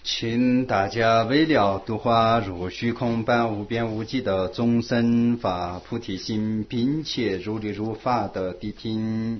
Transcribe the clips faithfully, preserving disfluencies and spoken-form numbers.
请大家为了度化如虚空般无边无际的众生发菩提心，并且如理如法的谛听。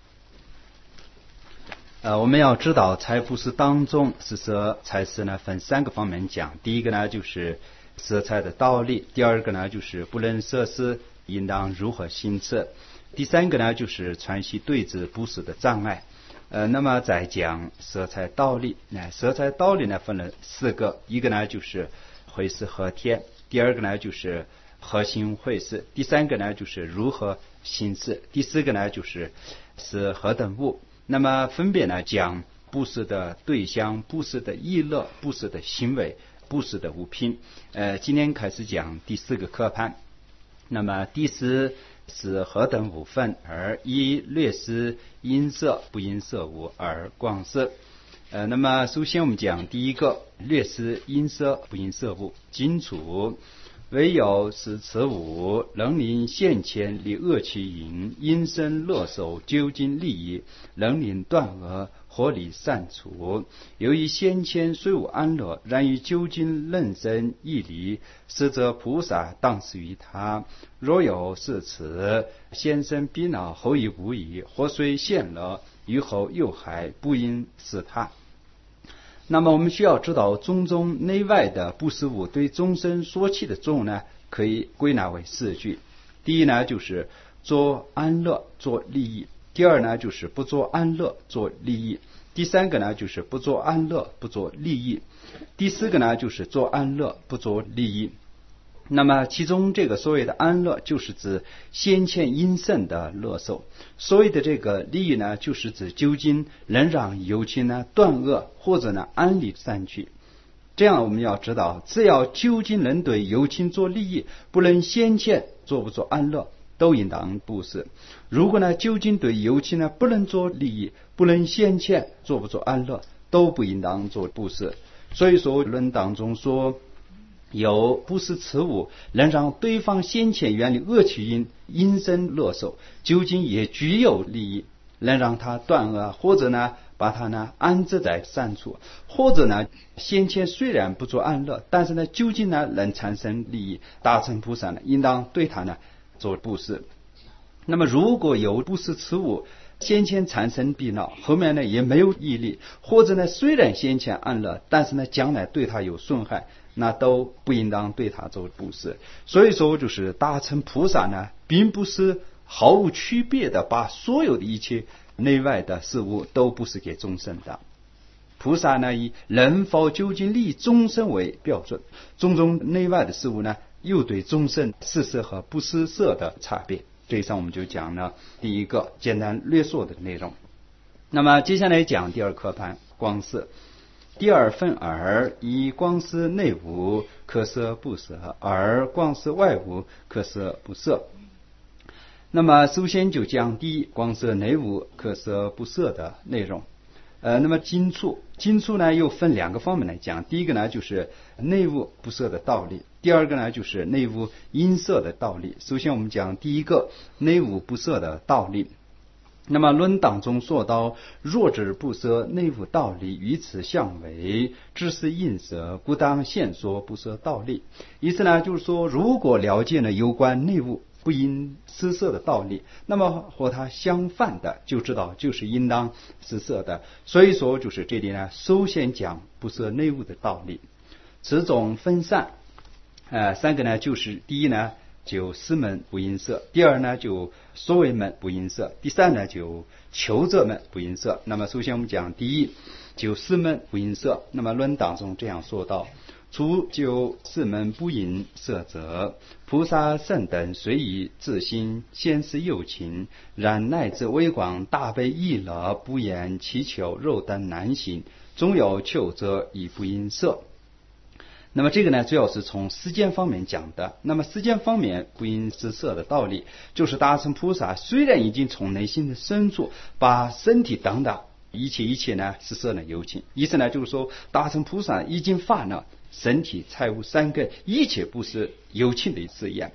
呃，我们要知道财布施当中，施舍财施呢分三个方面讲。第一个呢就是舍财的道理，第二个呢就是不能舍施应当如何行持，第三个呢就是传习对治布施的障碍。呃，那么再讲舍财道理，那舍财道理呢分了四个，一个呢就是会施和天，第二个呢就是核心会施，第三个呢就是如何行施，第四个呢就是是何等物。那么分别呢讲布施的对象、布施的意乐、布施的行为、布施的物品。呃，今天开始讲第四个课盘。那么第四是何等五分，而一略施因色不因色物而广施。呃，那么首先我们讲第一个略施因色不因色物。经处唯有是此物能令现前离恶其因，因生乐受究竟利益，能令断恶合理善处。由于先前虽无安乐，然于究竟任生义理，实则菩萨当施于他。若有是此，先生必恼，后已无疑，或虽现乐，于后又害，不应是他。那么我们需要知道中中内外的布施物对众生所起的作用呢，可以归纳为四句。第一呢就是做安乐做利益，第二呢就是不做安乐做利益，第三个呢就是不做安乐不做利益，第四个呢就是做安乐不做利益。那么其中这个所谓的安乐就是指先前因圣的乐受，所谓的这个利益呢就是指究竟能让有情呢断恶或者呢安理善趣。这样我们要知道，只要究竟能对有情做利益，不能先前做不做安乐，都应当布施。如果呢究竟对有情呢不能做利益，不能先前做不做安乐，都不应当做布施。所以说论当中说，有布施此物能让对方先前远离恶趣因，因生乐受，究竟也具有利益，能让他断恶，或者呢把他呢安置在善处，或者呢先前虽然不做安乐，但是呢究竟呢能产生利益，大乘菩萨呢应当对他呢做布施。那么如果有布施此物先前产生避恼，后面呢也没有毅力，或者呢虽然先前安乐，但是呢将来对他有损害，那都不应当对他做布施。所以说就是大乘菩萨呢并不是毫无区别的把所有的一切内外的事物都布施给众生的。菩萨呢以能否究竟利众生为标准，种种内外的事物呢又对众生施舍和不施舍的差别。这一上我们就讲了第一个简单略说的内容。那么接下来讲第二课盘广施。第二分而一广施内物可舍不舍，而广施外物可舍不舍。那么首先就讲第一广施内物可舍不舍的内容。呃，那么经处经处呢又分两个方面来讲。第一个呢就是内物不舍的道理，第二个呢就是内物因舍的道理。首先我们讲第一个内物不舍的道理。那么论当中说到，若知不舍内物道理，于此相违，知是因舍，故当现说不舍道理。意思呢就是说，如果了解了有关内物不应施舍的道理，那么和它相反的就知道就是应当施舍的。所以说就是这里呢首先讲不舍内物的道理。此种分散呃，三个呢就是第一呢就师门不应舍，第二呢就所谓门不应舍，第三呢就求者门不应舍。那么首先我们讲第一就师门不应舍。那么论当中这样说道，除就师门不应舍者，菩萨圣等虽以自心先是有情，然乃至微广大悲意乐，不言祈求肉等难行，终有求者以不应舍。那么这个呢主要是从时间方面讲的。那么时间方面不应施舍的道理，就是大乘菩萨虽然已经从内心的深处把身体等等一切一切呢施舍了有情，意思呢就是说大乘菩萨已经发了身体财物三根一切不是有情的誓言，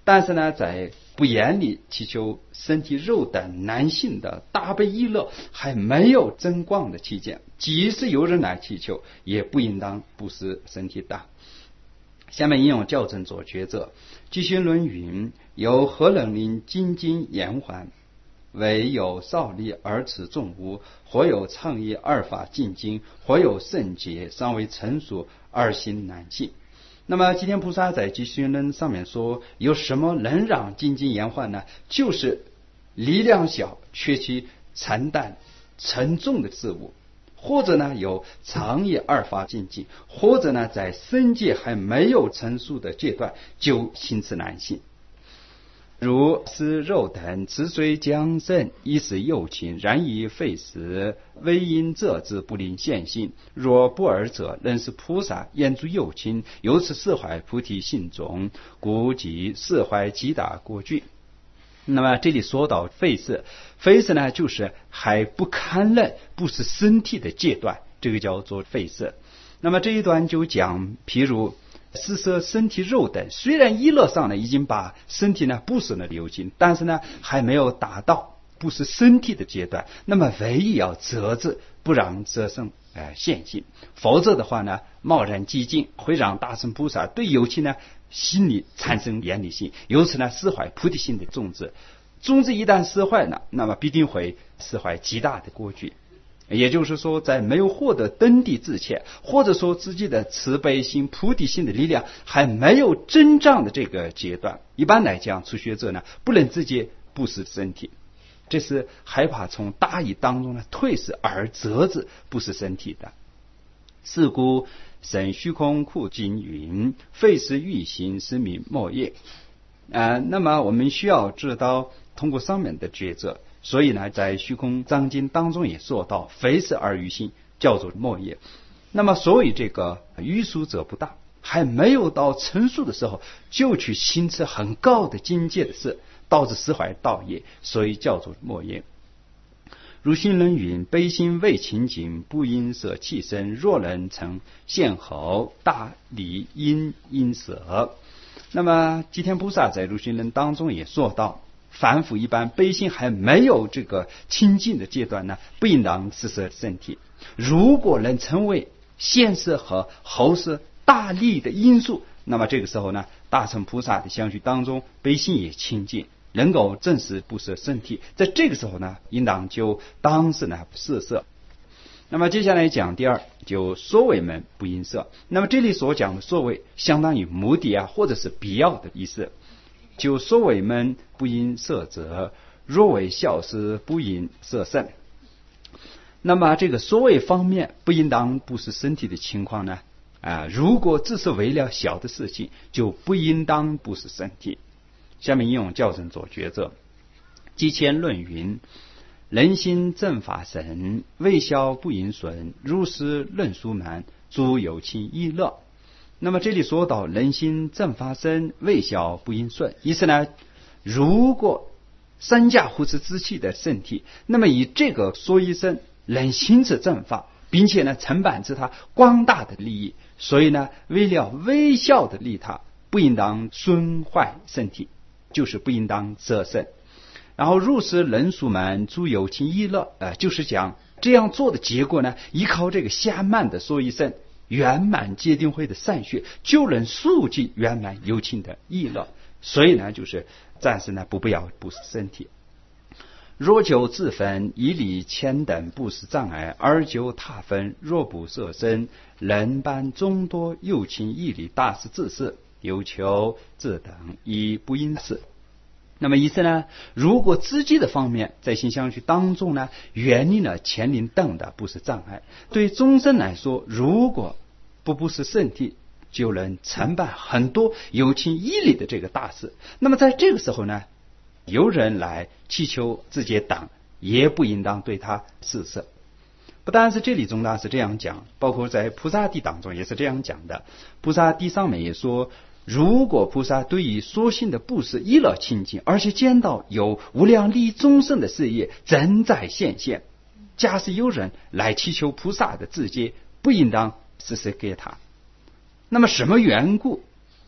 但是呢，在不严厉祈求身体肉等男性的大悲意乐还没有增广的期间，即使有人来祈求，也不应当布施身体的。下面引用校正做抉择。继续论云：有何能令精进延缓？唯有少力而持重物，或有倡议二法进经，或有圣洁尚未成熟而行难行。那么吉天菩萨在继续论上面说，有什么能让精进延缓呢？就是力量小，却去承担沉重的事物，或者呢有长夜二法进进，或者呢在身界还没有成熟的阶段就行持难行。如是肉等，此虽将生，亦是有情，然以废时，唯因这之不令现行。若不尔者，仍是菩萨言诸有情，由此释怀菩提心中，故即释怀极大过具。那么这里说到废时，废时呢就是还不堪忍，不是身体的阶段，这个叫做废时。那么这一段就讲，譬如施舍身体肉等，虽然意乐上呢已经把身体呢布施了有情，但是呢还没有达到布施身体的阶段，那么唯一要责制，不让舍身呃现行，否则的话呢，贸然激进会让大乘菩萨对有情呢心里产生严厉心，由此呢释怀菩提心的种子。种子一旦释怀呢，那么必定会释怀极大的过具。也就是说，在没有获得登地之前，或者说自己的慈悲心、菩提心的力量还没有增长的这个阶段，一般来讲，初学者呢不能直接布施身体，这是害怕从大义当中呢退失而责之布施身体的。是故神虚空库经云：废时欲行，是名末业。啊、呃，那么我们需要知道，通过上面的抉择。所以呢，在虚空藏经当中也说到，非是而欲行，叫做末业。那么所以这个欲速者不大，还没有到成熟的时候，就去行持很高的境界的事，导致释怀道业，所以叫做末业。如心论云：悲心未清净，不应舍弃身，若能成现后，大理应应舍。那么吉天菩萨在如心论当中也说到，凡夫一般悲心还没有这个清净的阶段呢，不应当施舍身体。如果能成为现世和后世大利的因素，那么这个时候呢，大乘菩萨的相续当中，悲心也清净，能够证实不舍身体。在这个时候呢，应当就当时呢施舍。那么接下来讲第二，就所谓门不应舍。那么这里所讲的所谓，相当于目的啊，或者是必要的意思。就所谓门不应舍者，若为小事，不应舍身。那么这个所谓方面不应当布施身体的情况呢，啊，如果只是为了小的事情，就不应当布施身体。下面引用校正做抉择。即前论云：人心正法神，未消不应损，如是论书满，诸有情亦乐。那么这里说到人心正法身，未消不应损，意思呢，如果三驾护持之气的身体，那么以这个说一声能行持正法，并且呢承办之他广大的利益，所以呢为了微小的利他，不应当损坏身体，就是不应当舍身。然后入世人数满，诸有情亦乐，呃，就是讲这样做的结果呢，依靠这个下慢的说一声圆满戒定慧的善血，就能速记圆满有情的意乐。所以呢，就是暂时呢不必要布施身体。若就自分，以理谦等布施障碍，而就他分，若不舍身，人般众多有情义理大事自事，有求自等，亦不应是。那么意思呢，如果自己的方面在心相续当中呢，远离了前临等的布施障碍，对众生来说，如果不布施身体，就能承办很多有情义理的这个大事。那么在这个时候呢，有人来祈求自己党，也不应当对他施舍。不但是这里中大是这样讲，包括在菩萨地当中也是这样讲的。菩萨地上面也说，如果菩萨对于所行的布施意乐清净，而且见到有无量利益众生的事业正在显现，假使有人来祈求菩萨的自戒，不应当施舍给他。那么什么缘故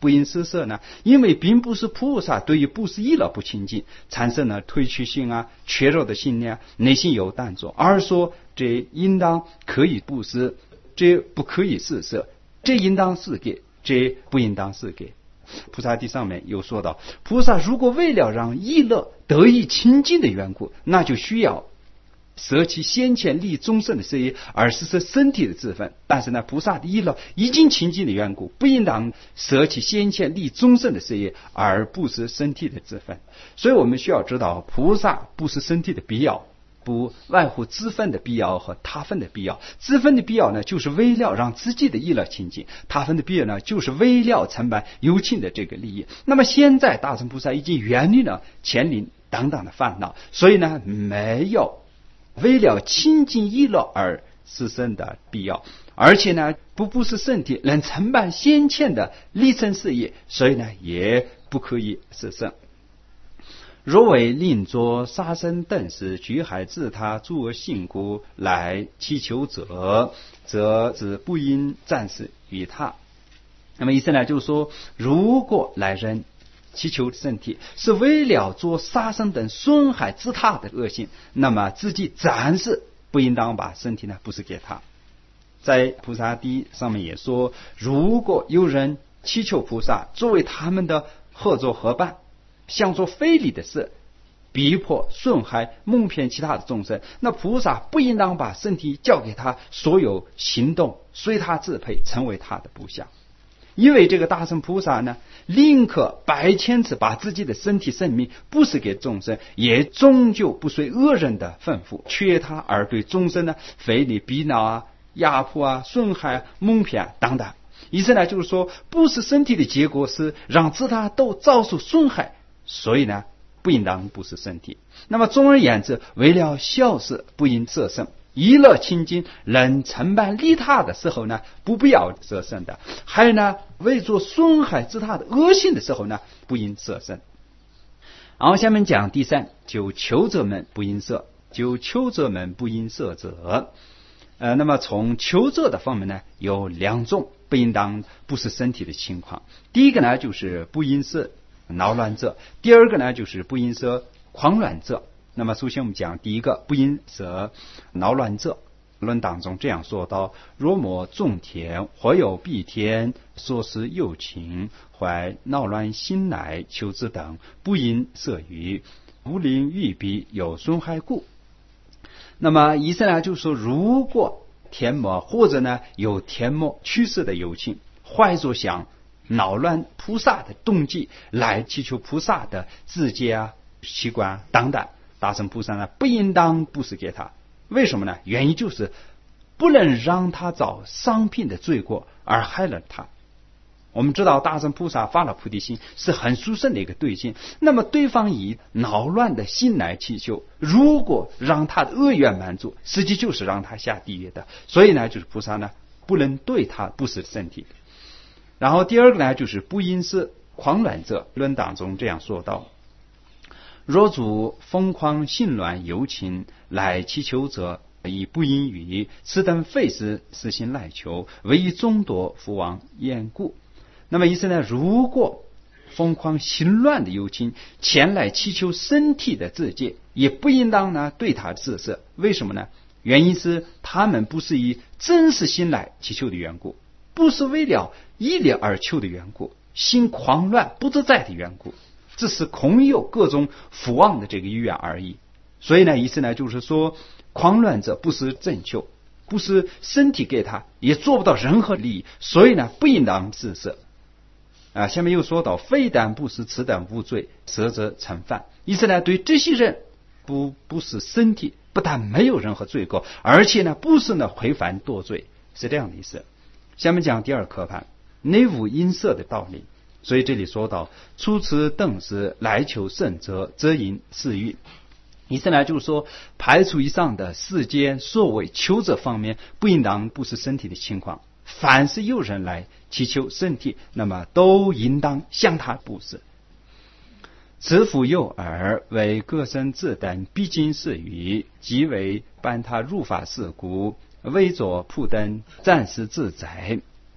不应施舍呢？因为并不是菩萨对于布施意乐不清净，产生了退屈性啊、缺弱的信念，内心有担着，而说这应当可以布施，这不可以施舍，这应当是给，这不应当是给。菩萨地上面有说到，菩萨如果为了让意乐得以清净的缘故，那就需要舍弃先前利众生的事业，而是是身体的自分。但是呢，菩萨的意乐已经清净的缘故，不应当舍弃先前利众生的事业，而不是身体的自分。所以我们需要知道，菩萨不是身体的必要，不外乎自分的必要和他分的必要。自分的必要呢，就是为了让自己的意乐清净；他分的必要呢，就是为了承办有情的这个利益。那么现在大乘菩萨已经远离了前临等等的烦恼，所以呢，没有为了清净意乐而施生的必要，而且呢，不不是身体能承办先前的立身事业，所以呢，也不可以施生。若为令作杀生等事，居害自他，诸恶性故来祈求者，则只不应暂时于他。那么意思呢，就是说，如果来人祈求身体是为了做杀生等损害自他的恶行，那么自己暂时不应当把身体呢布施给他。在菩萨地上面也说，如果有人祈求菩萨作为他们的合作伙伴，想做非礼的事，逼迫损害蒙骗其他的众生，那菩萨不应当把身体交给他，所有行动随他支配，成为他的部下。因为这个大乘菩萨呢，宁可百千次把自己的身体生命布施给众生，也终究不随恶人的吩咐，缺他而对众生呢非礼逼恼啊、压迫啊、损害啊、蒙骗啊等等。意思呢，就是说布施身体的结果是让自他都遭受损害，所以呢，不应当布施身体。那么总而言之，为了小事不应舍身，意乐清净能承办利他的时候呢，不必要舍身的；还有呢，为做损害自他的恶行的时候呢，不应舍身。然后下面讲第三，就求者们不应舍，就求者们不应舍者。呃，那么从求者的方面呢，有两种不应当布施身体的情况。第一个呢，就是不应舍恼乱者；第二个呢，就是不应舍狂乱者。那么首先我们讲第一个，不应舍恼乱者。论当中这样说到：若莫种田，或有蔽天，所施有情，怀恼乱心来求之等，不应舍于无令欲彼，有损害故。那么意思呢，就是说，如果天魔或者呢有天魔驱使的有情，怀着想恼乱菩萨的动机来祈求菩萨的自戒啊、习惯等等，大乘菩萨呢不应当布施给他。为什么呢？原因就是不能让他遭伤病的罪过而害了他。我们知道大乘菩萨发了菩提心是很殊胜的一个对境，那么对方以恼乱的心来祈求，如果让他的恶愿满足，实际就是让他下地狱的。所以呢，就是菩萨呢不能对他布施身体。然后第二个呢，就是不应是狂乱者。论当中这样说道：若主疯狂心乱有情来祈求者，以不应于此等非是实行来求，唯以众多福王厌故。那么意思呢，如果疯狂心乱的有情前来祈求身体的自戒，也不应当呢对他施舍。为什么呢？原因是他们不是以真实心来祈求的缘故，不是为了义利而求的缘故，心狂乱不自在的缘故，只是空有各种福望的这个意愿而已。所以呢，意思呢就是说，狂乱者不是真求，不是身体给他，也做不到任何利益，所以呢不应当施舍。啊，下面又说到：非但不是此等无罪，舍者成犯。意思呢，对这些人不不是身体，不但没有任何罪过，而且呢不是呢回返堕罪，是这样的意思。下面讲第二科判，内无因色的道理。所以这里说到：初此等事来求圣者，则因私欲。意思呢就是说，排除以上的世间所谓求者方面不应当不是身体的情况，凡是有人来祈求身体，那么都应当向他布施。此复有耳，为各生自等必经事于，即为伴他入法事故，为作普等暂时自在。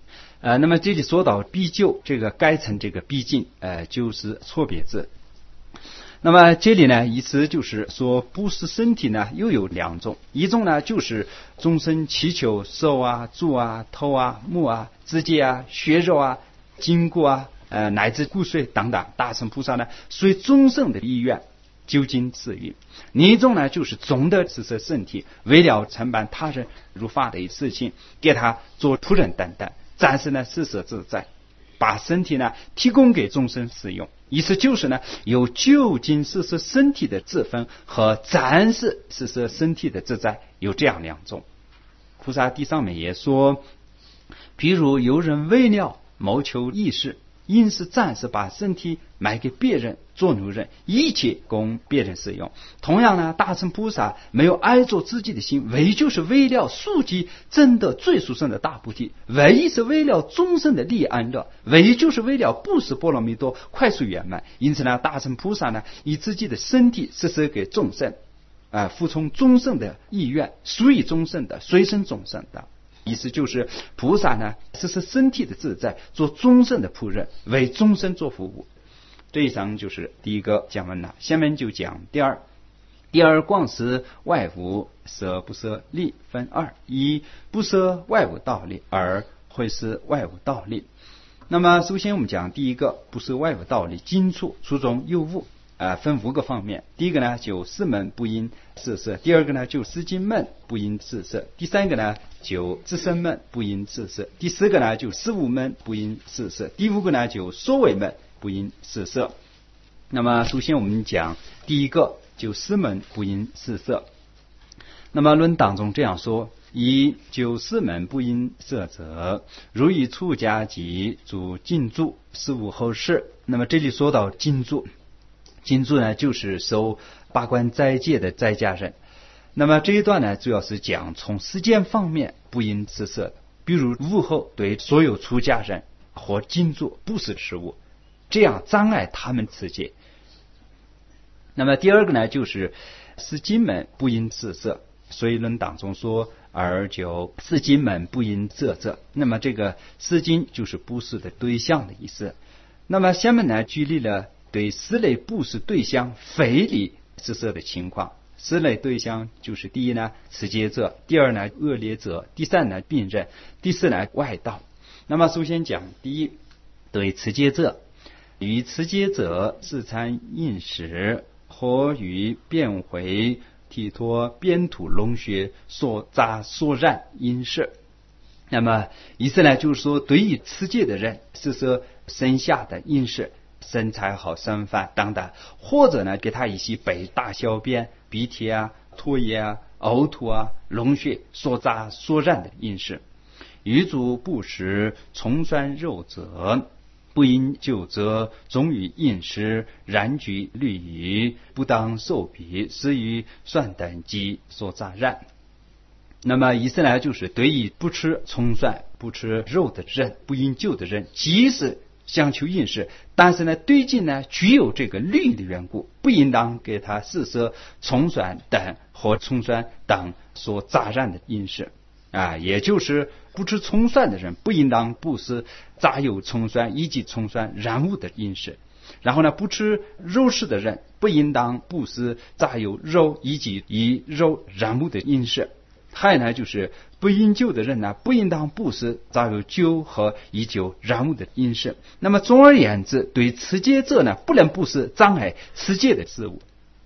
呃，那么这里说到必救，这个该成这个必尽，呃，就是错别字。那么这里呢，意思就是说，布施身体呢又有两种，一种呢就是终身祈求手啊、足啊、头啊、目啊、指节啊、血肉啊、筋骨啊，呃，乃至骨髓等等，大乘菩萨呢随众生的意愿究竟赐予。另一种呢就是总的施舍身体，为了承办他人如法的事情，给他做仆人等等，暂时呢施舍自在，把身体呢提供给众生使用。意思就是呢，有究竟施舍身体的自分和暂时施舍身体的自在，有这样两种。菩萨地上面也说，譬如有人为了谋求益事，因是暂时把身体卖给别人做奴人，一切供别人使用。同样呢，大乘菩萨没有爱着自己的心，唯就是为了速记真的最殊胜的大菩提，唯是为了众生的利益安乐，唯就是为了布施波罗蜜多快速圆满。因此呢，大乘菩萨呢以自己的身体施舍给众生，啊、呃，服从众生的意愿，属于众生的，随身众生的。意思就是菩萨呢施舍身体的自在，做众生的仆人，为众生做服务。这一章就是第一个讲完了，下面就讲第二。第二广施外物舍不舍利分二：一不舍外物道理，二会施外物道理。那么首先我们讲第一个不舍外物道理，经处初中有无，呃，分五个方面。第一个呢就四门不应施舍，第二个呢就四经门不应施舍，第三个呢就自身门不应施舍，第四个呢就事物门不应施舍，第五个呢就所谓门不应施舍。那么首先我们讲第一个，就四门不应施舍。那么论当中这样说：一就四门不应舍者，如以出家及诸禁住事务后事。那么这里说到禁住，禁住呢就是受八关斋戒的在家人。那么这一段呢主要是讲从时间方面不应施舍的，比如物后对所有出家人或禁住不施食物，这样障碍他们持戒。那么第二个呢就是四经门不应施舍，所以论当中说而就四经门不应舍者。那么这个四经就是布施的对象的意思。那么下面呢举例了对四类布施对象非礼施舍的情况。四类对象就是第一呢持戒者，第二呢恶劣者，第三呢病人，第四呢外道。那么首先讲第一，对持戒者，与持戒者自参饮食，或与变回体脱边土龙穴所杂所染饮食。那么意思呢就是说，对于持戒的人施舍剩下的饮食，身材好剩饭等等，或者呢给他一些被大小便、鼻涕啊、唾液啊、呕吐啊、龙血所杂所染的饮食。余诸不食葱酸肉者，不应就则终于饮食，然具律仪，不当受彼，施于蒜等及所杂染。那么意思呢就是对于不吃葱蒜、不吃肉的人，不应就的人，即使想求饮食，但是呢对境呢具有这个律的缘故，不应当给他施舍葱蒜等或葱蒜等所杂染的饮食啊，也就是不吃葱蒜的人不应当布施杂有葱蒜以及葱蒜染物的饮食。然后呢，不吃肉食的人不应当布施杂有肉以及以肉染物的饮食。还有呢，就是不饮酒的人呢，不应当布施杂有酒和以酒染物的饮食。那么总而言之，对持戒者呢，不能布施障碍持戒的事物。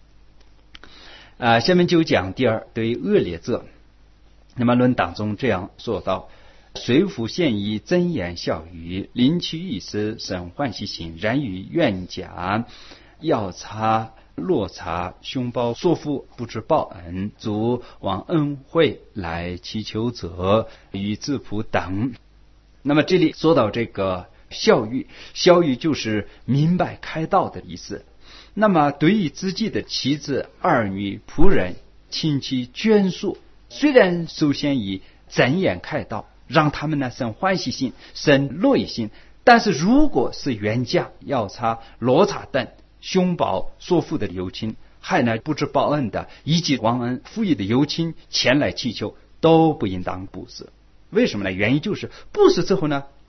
啊，下面就讲第二，对恶劣者。那么论当中这样说道：虽复现以真言笑语，临其意思生欢喜心，然于怨假药茶落茶凶包所负，不知报恩，足往恩惠来祈求者，与自仆等。那么这里说到这个孝语，孝语就是明白开道的意思。那么对于自己的妻子、儿女、仆人、亲戚、眷属，虽然首先以真言开道，让他们呢生欢喜心、生乐意心，但是如果是冤家、药茶、罗茶等凶保所负的友亲，还呢不知报恩的，以及忘恩负义的友亲前来祈求，都不应当布施。为什么呢？原因就是布施之后呢，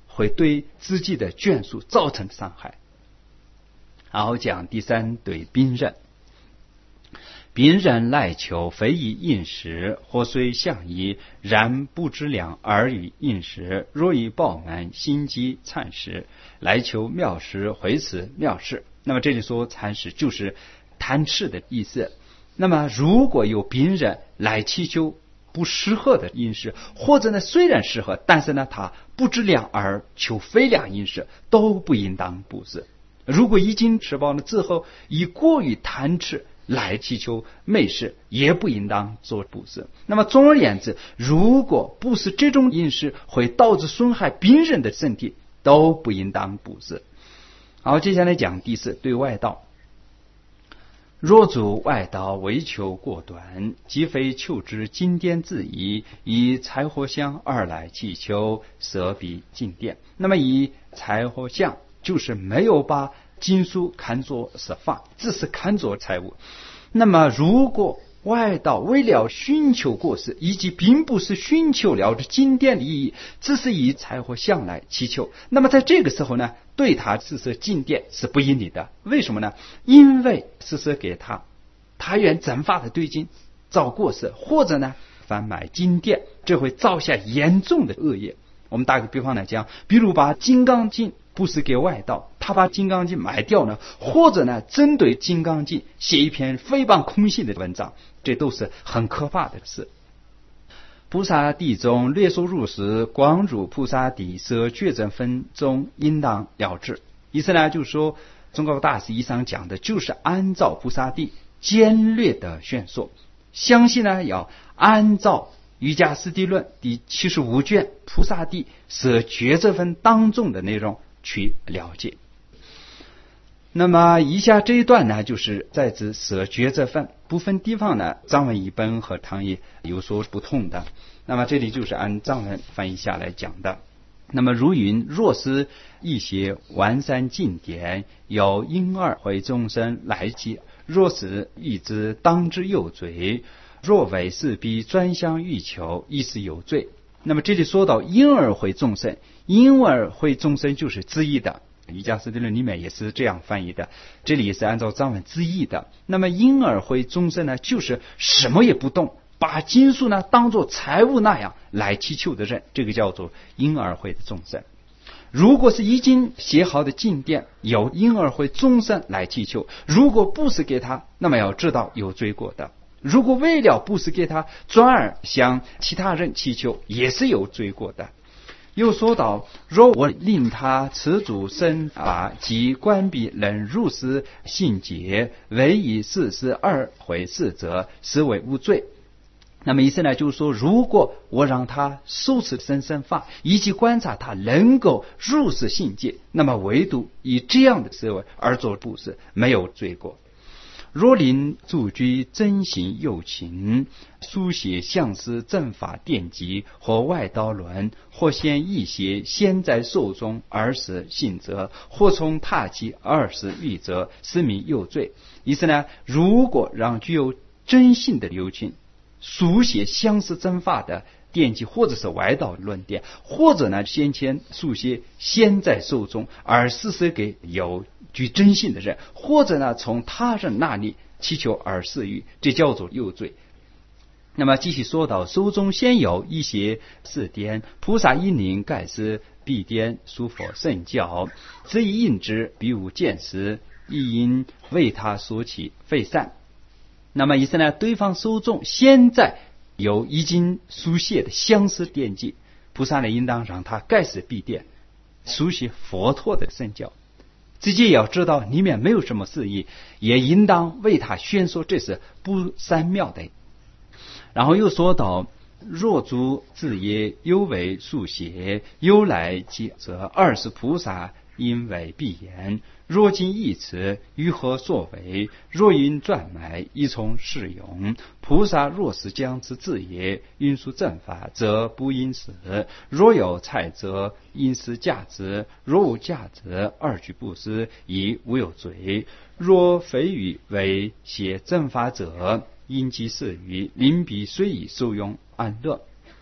会对自己的眷属造成伤害。然后讲第三对宾人，宾人来求，非以应时，或虽相宜，然不知量而以应时。若以暴满，心机灿时，来求妙时，回此妙事。那么这里说蚕食就是贪吃的意思。那么如果有宾人来祈求不适合的饮食，或者呢虽然适合，但是呢他不知量而求非良饮食，都不应当布施。如果已经吃饱了之后，以过于贪吃来祈求美食，也不应当做布施。那么总而言之，如果布施这种饮食会导致损害病人的身体，都不应当布施。好，接下来讲第四对外道。若主外道为求过短，即非求之经典自疑，以财货相而来祈求，舍彼经典。那么以财货相就是没有把经书看作是法，只是看作财物。那么如果外道为了寻求过失，以及并不是寻求了这经典的意义，只是以财货相来祈求，那么在这个时候呢，对他施舍经典是不应理的。为什么呢？因为施舍给他，他愿正法的对境造过失，或者呢贩卖经典，这会造下严重的恶业。我们打个比方来讲，比如把金刚经布施给外道，他把金刚经卖掉呢，或者呢针对金刚经写一篇诽谤空性的文章，这都是很可怕的事。菩萨地中略说入时，光入菩萨地舍觉证分中应当了之。意思呢就是说，宗喀巴大师以上讲的就是按照菩萨地简略的宣说，相信呢要按照瑜伽师地论第七十五卷菩萨地舍觉证分当中的内容去了解。那么以下这一段呢，就是在指舍觉证分，部分地方呢藏文译本和唐译有所不同的。那么这里就是按藏文翻译下来讲的。那么如云：若是一些完善经典，有婴儿会众生来祈，若是欲之当之有罪，若为是彼专相欲求，亦是有罪。那么这里说到婴儿会众生，婴儿会众生就是字义的，瑜伽师地论里面也是这样翻译的，这里也是按照藏文字义的。那么婴儿会众生呢，就是什么也不懂，把经书呢当作财物那样来祈求的人，这个叫做婴儿会的众生。如果是已经写好的经典，有婴儿会众生来祈求，如果布施给他，那么要知道有罪过的。如果为了布施给他，转而向其他人祈求，也是有罪过的。又说到：若我令他持主身法，即关闭能入师信解，唯以四十二回事者，实为无罪。那么意思呢，就是说，如果我让他受持身身法，以及观察他能够入世信解，那么唯独以这样的思维而做布施，没有罪过。若令住居真行有情，书写相思正法典籍，或外道论，或先一些先在受中而使信则，或从他其而使欲则，是名有罪。意思呢，如果让具有真信的有情书写相思正法的典籍，或者是外道论点，或者呢先前书写先在受中而施舍给有具真信的人，或者呢从他人那里祈求而施予，这叫做有罪。那么继续说到：手中先有一些事典，菩萨因令盖施必典书佛圣教，此以应之，彼无见识，亦因为他所起废散。那么意思呢，对方手中现在有已经书写的相思典籍，菩萨呢应当让他盖施必典，书写佛陀的圣教，自己也要知道里面没有什么事意，也应当为他宣说这是不三妙的。然后又说到：若诸字业犹为书写，由来即则二是菩萨因为必言。若今一词，于何所为？若因转买，亦从适用。菩萨若是将之字业运输正法，则不因此；若有财，则因思价值；若无价值，二举不施，亦无有罪。若非语为写正法者，因其事语，临彼虽以受用安乐。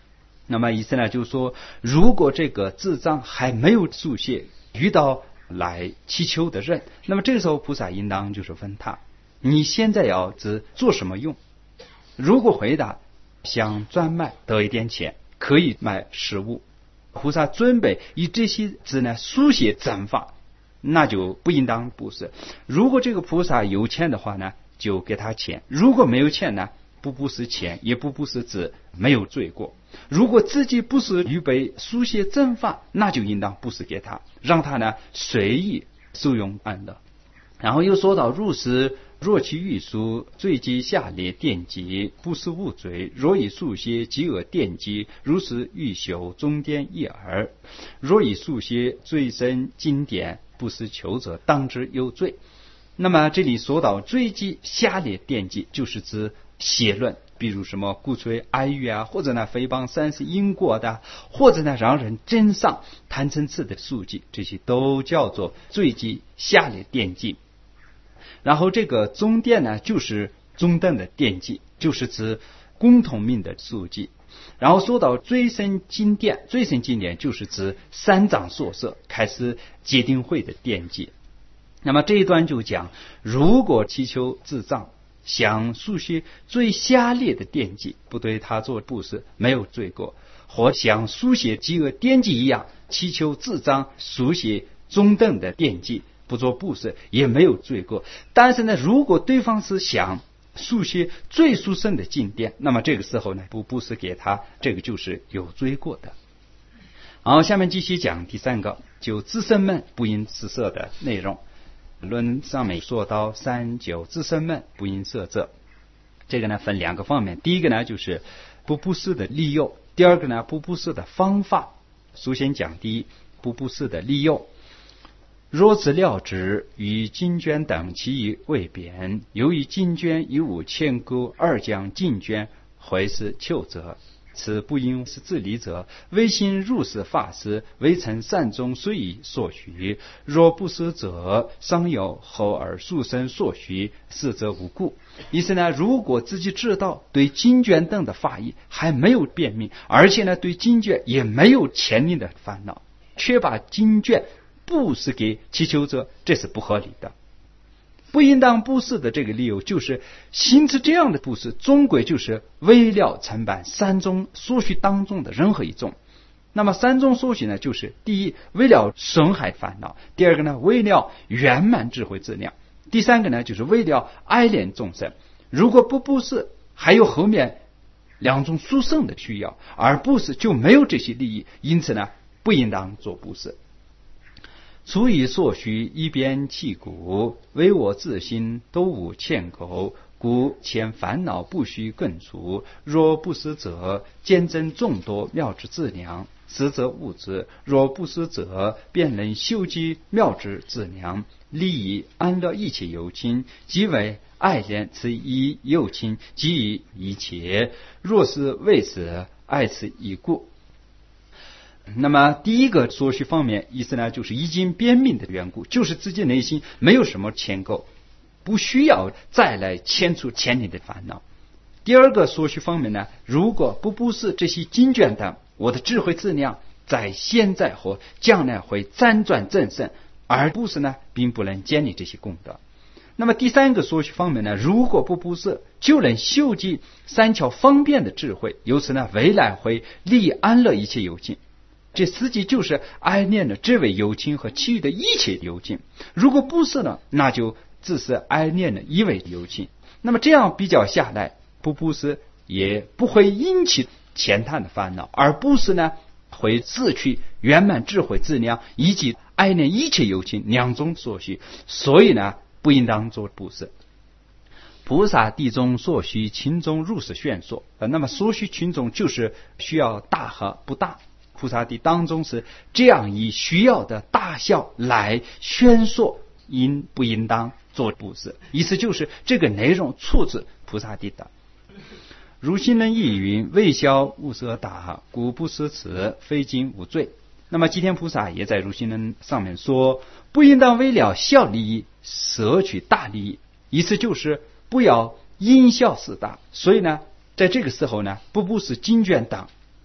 那么意思呢，就是说，如果这个智障还没有速写，遇到来祈求的人，那么这个时候菩萨应当就是问他，你现在要只做什么用？如果回答想专卖得一点钱，可以买食物，菩萨准备以这些字呢书写正法，那就不应当布施。如果这个菩萨有钱的话呢，就给他钱；如果没有钱呢，不布施钱，也不布施字，没有罪过。如果自己不是预备书写正法，那就应当布施给他，让他呢随意受用安乐。然后又说到入施，若其欲书，罪记下列典籍，不施无罪；若以速写，即恶典籍，如是欲修中典一耳。若以速写最深经典，不施求者，当之有罪。那么这里说到罪记下列典籍，就是指邪论，比如什么鼓吹哀语啊，或者呢诽谤三世因果的，或者呢让人真上贪嗔痴的书籍，这些都叫做罪记下列典籍。然后这个中典呢，就是中等的典籍，就是指共同命的书籍。然后说到最深经典，最深经典就是指三藏所摄开始戒定慧的典籍。那么这一段就讲，如果祈求智障想书写最下列的典籍，不对他做布施，没有罪过；或想书写饥饿典籍一样，祈求智障书写中等的典籍，不做布施，也没有罪过。但是呢，如果对方是想书写最殊胜的经典，那么这个时候呢，不布施给他，这个就是有罪过的。好，下面继续讲第三个，就自身们不应施舍的内容。论上面说到三九自身们不应舍者，这个呢分两个方面。第一个呢就是不布施的理由，第二个呢不布施的方法。首先讲第一，不布施的理由。若自料之，与经卷等其意未变，由于经卷一无牵钩，而将经卷回施求者，此不应是自利者。唯心入世法师，未曾善终虽以所许。若不施者，尚有后而速生所许，是则无故。意思呢，如果自己知道对经卷等的法义还没有辨明，而且呢对经卷也没有牵连的烦恼，却把经卷布施给祈求者，这是不合理的。不应当布施的这个理由就是，行持这样的布施，终归就是为了承办三种所需当中的任何一种。那么三种所需呢，就是第一，为了损害烦恼；第二个呢，为了圆满智慧质量；第三个呢，就是为了爱怜众生。如果不布施，还有后面两种殊胜的需要，而布施就没有这些利益，因此呢，不应当做布施。除以所需，一边弃故，唯我自心都无欠钩，故前烦恼不须更除。若不施者，见证众多妙之自量，实则物之；若不施者，便能修积妙之自量，利益安乐一切有情，即为爱怜此一有情，即以一切。若是为此，爱此一故。那么第一个所需方面，意思呢就是已经辨明的缘故，就是自己内心没有什么牵钩，不需要再来牵出牵连的烦恼。第二个所需方面呢，如果不布施这些经卷等，我的智慧质量在现在和将来会辗转增盛，而布施呢并不能建立这些功德。那么第三个所需方面呢，如果不布施，就能修集三巧方便的智慧，由此呢未来会利安乐一切有情。这实际就是爱念了这位有情和其余的一切有情。如果不是呢，那就只是爱念了一位有情。那么这样比较下来，不布施也不会引起浅淡的烦恼，而布施呢会自取圆满智慧质量以及爱念一切有情两种所需，所以呢不应当做布施。菩萨地中所需群众如是宣说，那么所需群众就是需要大和不大。菩萨地当中是这样以需要的大小来宣说应不应当做布施，意思就是这个内容出自菩萨地的。如心人意云，未消无舍大，故不施此，非经无罪。那么吉天菩萨也在如心人上面说，不应当为了小利益舍取大利益，意思就是不要因小失大。所以呢，在这个时候呢，不布施经卷等，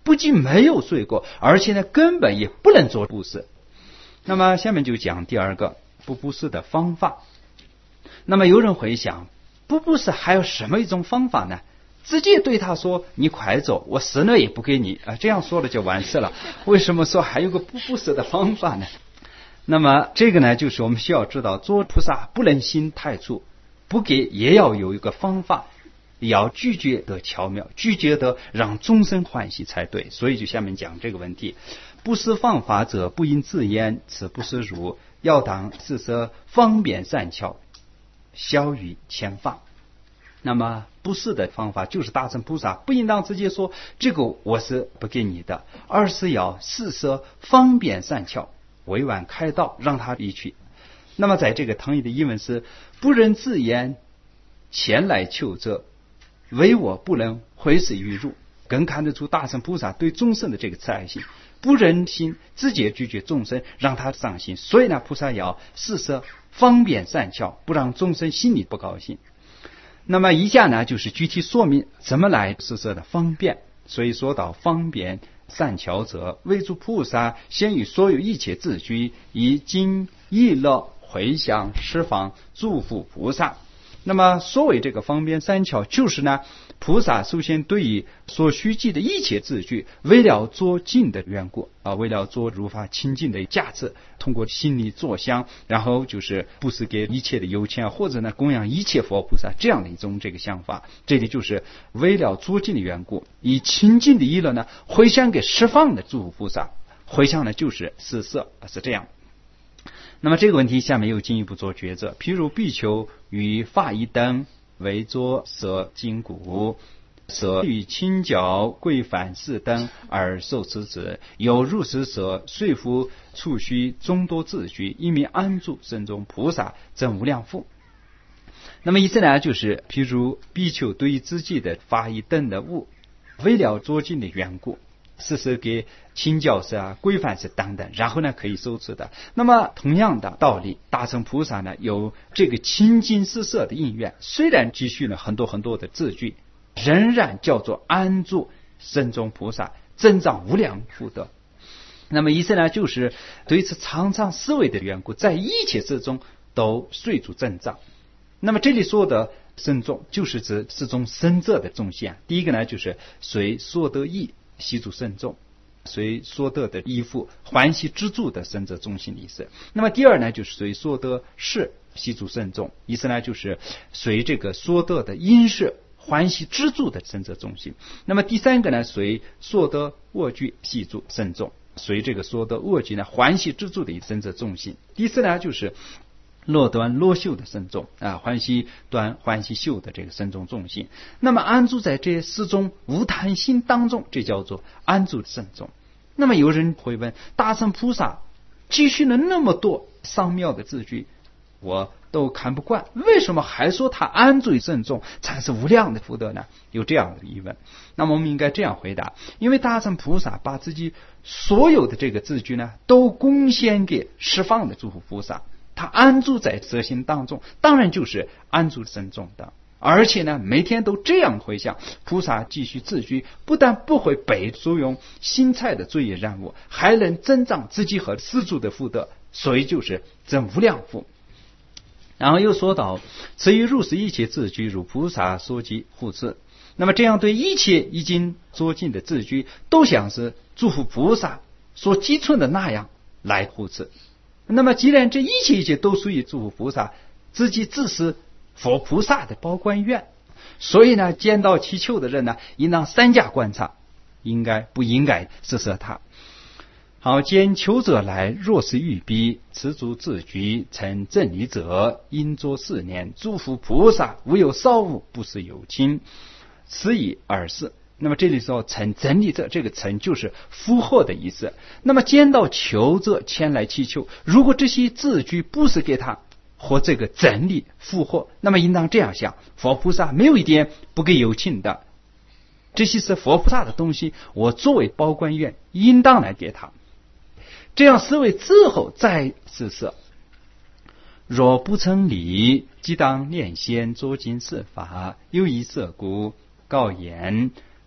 不仅没有罪过，而且呢根本也不能做布施。那么下面就讲第二个不布施的方法。那么有人会想，不布施还有什么一种方法呢？直接对他说你快走，我死了也不给你啊，这样说了就完事了。为什么说还有个不布施的方法呢？那么这个呢，就是我们需要知道，做菩萨不能心太粗，不给也要有一个方法，要拒绝得巧妙，拒绝得让众生欢喜才对。所以就下面讲这个问题：布施方法者，不因自言，此不施如，要当施舍方便善巧，消于前法。那么布施的方法就是大乘菩萨不应当直接说这个我是不给你的，而是要施舍方便善巧，委婉开导，让他离去。那么在这个唐译的译文是：不忍自言，前来求者，唯我不能回视于入。更看得出大乘菩萨对众生的这个慈爱心，不忍心直接拒绝众生，让他伤心。所以呢，菩萨要施舍方便善巧，不让众生心里不高兴。那么以下呢，就是具体说明怎么来施舍的方便。所以说到方便善巧者，为诸菩萨先于所有一切自居，以经意乐回向十方祝福菩萨。那么所谓这个方便善巧，就是呢，菩萨首先对于所需记的一切字句，为了做净的缘故啊，为了做如法清净的价值，通过心里作香，然后就是布施给一切的有钱，或者呢供养一切佛菩萨，这样的一种这个想法。这里就是为了做净的缘故，以清净的意乐呢回向给十方的诸菩萨，回向呢就是施舍，是这样。那么这个问题下面又进一步做抉择，譬如比丘与法衣等为作舍金骨，舍与清教规范事等而受持之，有如是舍，说服处须众多自居，以免安住身中菩萨真无量福。那么意思呢，就是譬如比丘对于自己的法衣等的物，为了做净的缘故，施舍给清教士啊、规范士等等，然后呢可以受持的。那么同样的道理，大乘菩萨呢有这个清净施舍的意愿，虽然积蓄了很多很多的字句，仍然叫做安住身中菩萨，增长无量福德。那么意思呢，就是对此常常思维的缘故，在一切事中都随逐增长。那么这里说的身众，就是指四种身者的众现。第一个呢，就是随所得意习助身众，随所得的依附欢喜知足的身者众心的意思。那么第二呢，就是随所得事习助身众，意思呢就是随这个所得的因事欢喜知足的身者众心。那么第三个呢，随所得恶具习助身众，随这个所得恶具呢欢喜知足的身者众心。第四呢，就是落端落修的身众啊，欢喜端欢喜修的这个身众众心。那么安住在这四种无贪心当中，这叫做安住身众。那么有人会问，大乘菩萨积蓄了那么多上妙的字句，我都看不惯，为什么还说他安住身众才是无量的福德呢？有这样的疑问。那么我们应该这样回答，因为大乘菩萨把自己所有的这个字句呢都贡献给十方的诸佛菩萨，他安住在舍心当中，当然就是安住身众的。而且呢，每天都这样回向，菩萨继续自居，不但不会被所用心菜的罪业染污，还能增长自己和施主的福德，所以就是增无量福。然后又说到，此于入世一切自居，如菩萨所记护持。那么这样对一切已经做尽的自居，都像是诸佛菩萨所积存的那样来护持。那么既然这一切一切都属于诸佛菩萨自己自是佛菩萨的保管院，所以呢，见到祈求的人呢，应当三家观察，应该不应该施舍他。好，见求者来，若是欲逼，持足自居，成正理者，应作四念，诸佛菩萨无有少物，不是有亲，此以尔事。那么这里说成真理者，这个成就是符合的意思。那么见到求者前来祈求，如果这些字句不是给他和这个真理符合，那么应当这样想，佛菩萨没有一点不给有情的，这些是佛菩萨的东西，我作为保管员应当来给他。这样思维之后再施舍。若不成理，即当念先作尽设法，有一色故，告言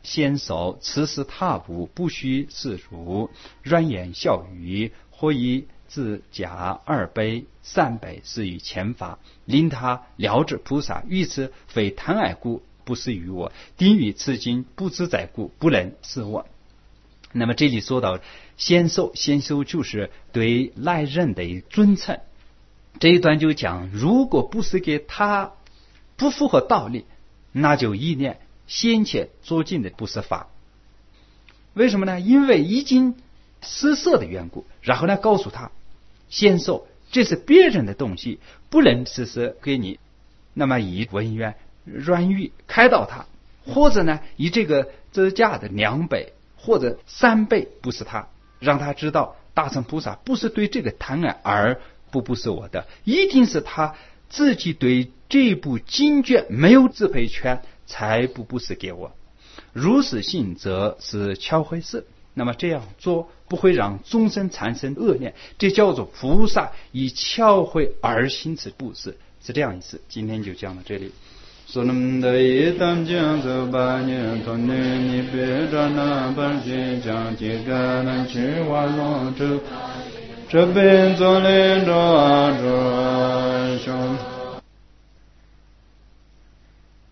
先手，此时踏步，不须自如，软言笑语，或以自假二杯三杯，是于前法，令他了知菩萨于此非贪爱故，不是于我，定于此经不自在故，不能是我。那么这里说到先受，先受就是对来人的尊称。这一段就讲，如果不是给他不符合道理，那就意念先前做尽的不是法。为什么呢？因为已经失色的缘故，然后呢告诉他先受，这是别人的东西，不能施舍给你。那么以文言软语开导他，或者呢以这个折价的两倍或者三倍不是他，让他知道大乘菩萨不是对这个贪爱而不不是我的，一定是他自己对这部经卷没有支配权，才不不是给我。如是信则是巧慧事，那么这样做不会让众生产生恶念，这叫做菩萨以巧慧而行此布施，是这样意思。今天就讲到这里。所能的一当将走八年同年你别着那本经讲几个能去瓦龙州这边做连着啊